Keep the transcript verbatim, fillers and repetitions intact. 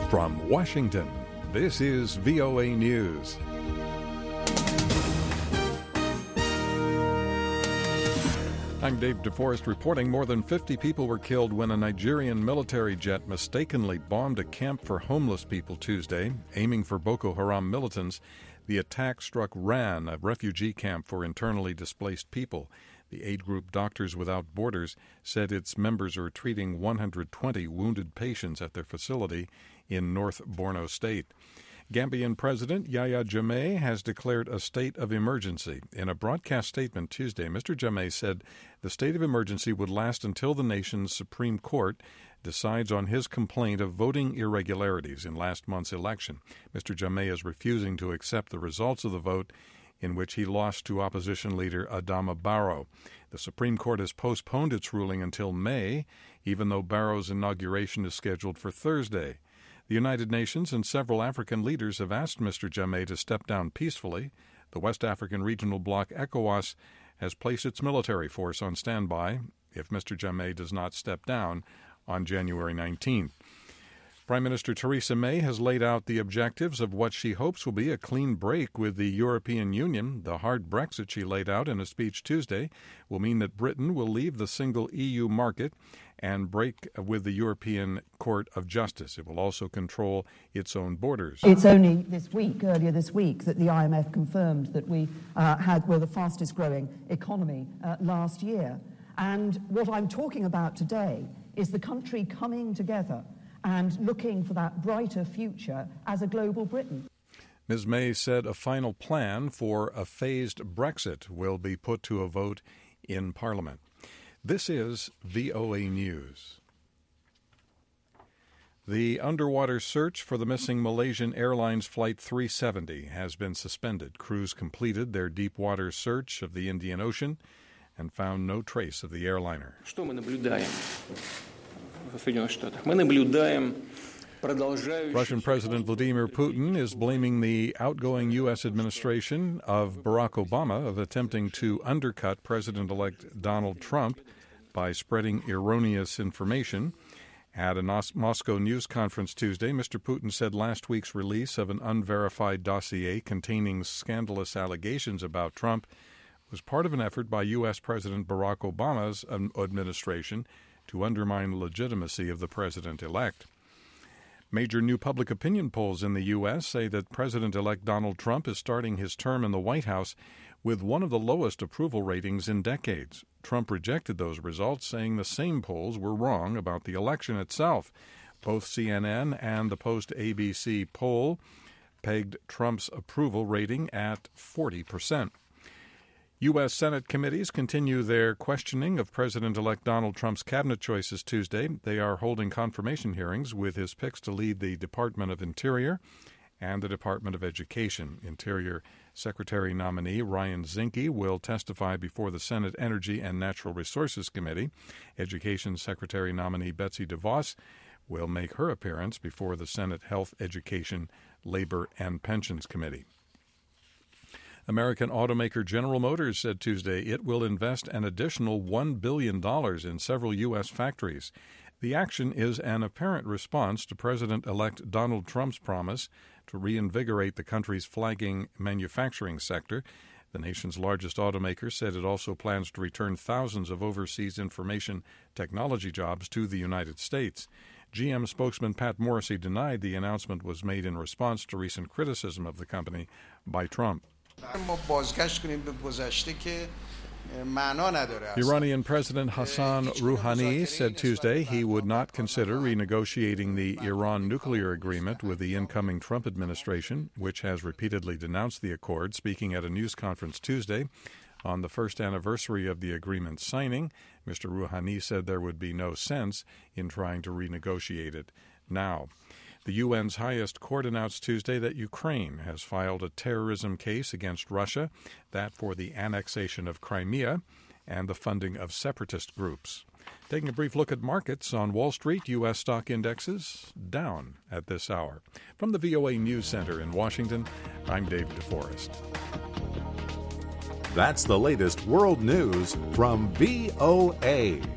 From Washington, this is V O A News. I'm Dave DeForest reporting more than fifty people were killed when a Nigerian military jet mistakenly bombed a camp for homeless people Tuesday, aiming for Boko Haram militants. The attack struck RAN, a refugee camp for internally displaced people. The aid group Doctors Without Borders said its members are treating one hundred twenty wounded patients at their facility in North Borno State. Gambian President Yahya Jammeh has declared a state of emergency. In a broadcast statement Tuesday, Mister Jammeh said the state of emergency would last until the nation's Supreme Court decides on his complaint of voting irregularities in last month's election. Mister Jammeh is refusing to accept the results of the vote, in which he lost to opposition leader Adama Barrow. The Supreme Court has postponed its ruling until May, even though Barrow's inauguration is scheduled for Thursday. The United Nations and several African leaders have asked Mister Jammeh to step down peacefully. The West African regional bloc ECOWAS has placed its military force on standby if Mister Jammeh does not step down on January nineteenth. Prime Minister Theresa May has laid out the objectives of what she hopes will be a clean break with the European Union. The hard Brexit she laid out in a speech Tuesday will mean that Britain will leave the single E U market and break with the European Court of Justice. It will also control its own borders. It's only this week, earlier this week, that the I M F confirmed that we uh, had were the fastest growing economy uh, last year. And what I'm talking about today is the country coming together and looking for that brighter future as a global Britain. Miz May said a final plan for a phased Brexit will be put to a vote in Parliament. This is V O A News. The underwater search for the missing Malaysian Airlines Flight three seventy has been suspended. Crews completed their deep water search of the Indian Ocean and found no trace of the airliner. Что мы наблюдаем в Соединенных Штатах? Мы наблюдаем Russian President Vladimir Putin is blaming the outgoing U S administration of Barack Obama of attempting to undercut President-elect Donald Trump by spreading erroneous information. At a Moscow news conference Tuesday, Mister Putin said last week's release of an unverified dossier containing scandalous allegations about Trump was part of an effort by U S President Barack Obama's administration to undermine the legitimacy of the president-elect. Major new public opinion polls in the U S say that President-elect Donald Trump is starting his term in the White House with one of the lowest approval ratings in decades. Trump rejected those results, saying the same polls were wrong about the election itself. Both C N N and the Post-A B C poll pegged Trump's approval rating at forty percent. U S. Senate committees continue their questioning of President-elect Donald Trump's cabinet choices Tuesday. They are holding confirmation hearings with his picks to lead the Department of Interior and the Department of Education. Interior Secretary nominee Ryan Zinke will testify before the Senate Energy and Natural Resources Committee. Education Secretary nominee Betsy DeVos will make her appearance before the Senate Health, Education, Labor, and Pensions Committee. American automaker General Motors said Tuesday it will invest an additional one billion dollars in several U S factories. The action is an apparent response to President-elect Donald Trump's promise to reinvigorate the country's flagging manufacturing sector. The nation's largest automaker said it also plans to return thousands of overseas information technology jobs to the United States. G M spokesman Pat Morrissey denied the announcement was made in response to recent criticism of the company by Trump. Iranian President Hassan Rouhani said Tuesday he would not consider renegotiating the Iran nuclear agreement with the incoming Trump administration, which has repeatedly denounced the accord. Speaking at a news conference Tuesday on the first anniversary of the agreement's signing, Mister Rouhani said there would be no sense in trying to renegotiate it now. The U N's highest court announced Tuesday that Ukraine has filed a terrorism case against Russia, that for the annexation of Crimea and the funding of separatist groups. Taking a brief look at markets on Wall Street, U S stock indexes down at this hour. From the V O A News Center in Washington, I'm Dave DeForest. That's the latest world news from V O A.